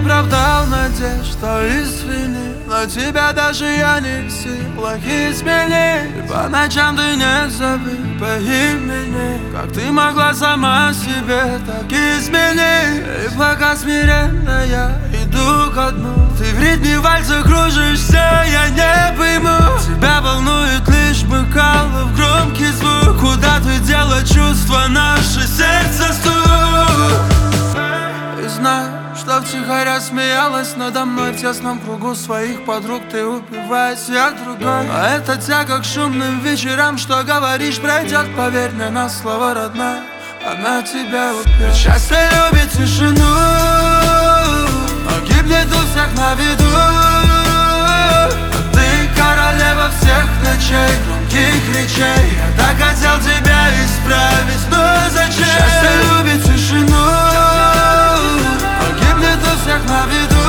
оправдал надежд, что извини, но тебя даже я не в силах изменить. И по ночам ты не зови по имени, как ты могла сама себе так изменить. И пока смиренно я иду ко дну, ты в ритме вальса кружишься, я не пойму. Тебя волнует лишь бокалов громкий звук. Куда ты дела чувства, наше сердце стук? И знаю, что втихаря смеялась надо мной в тесном кругу своих подруг. Ты упиваясь, я другой. А это тяга к шумным вечерам, что говоришь, пройдет. Поверь мне на слово, родная, она тебя убьет. Счастье любит тишину, но гибнет у всех на виду. А ты королева всех ночей, громких речей. Я так хотел тебя исправить, но зачем? Счастье любит тишину, на виду.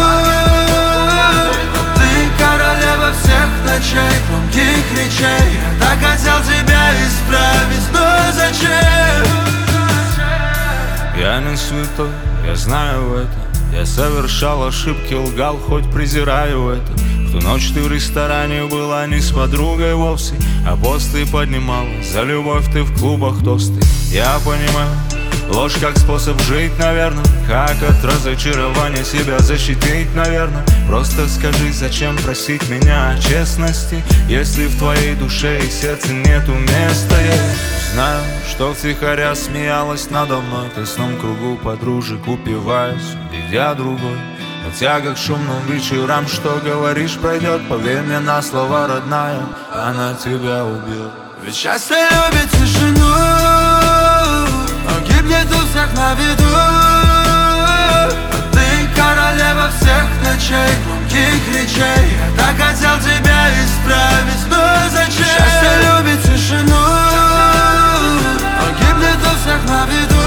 Ты королева всех ночей, громких речей. Я так хотел тебя исправить, но зачем? Я не святой, я знаю это. Я совершал ошибки, лгал, хоть презираю это. В ту ночь ты в ресторане была не с подругой вовсе, а пост ты поднимала за любовь ты в клубах тосты. Я понимаю, ложь как способ жить, наверное. Как от разочарования себя защитить, наверное. Просто скажи, зачем просить меня о честности, если в твоей душе и сердце нету места. Я знаю, что втихаря смеялась надо мной в тесном кругу подружек, упиваясь, видя другой. Но тяга к шумным вечерам, что говоришь, пройдет. Поверь мне на слово, родная, она тебя убьет. Ведь счастье любит тишину, но гибнет у всех на виду. А ты королева всех ночей, громких речей. Я так хотел тебя исправить, но зачем? Счастье любит тишину, но гибнет у всех на виду.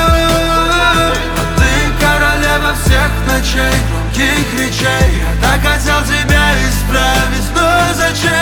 А ты королева всех ночей, громких речей. Я так хотел тебя исправить, но зачем?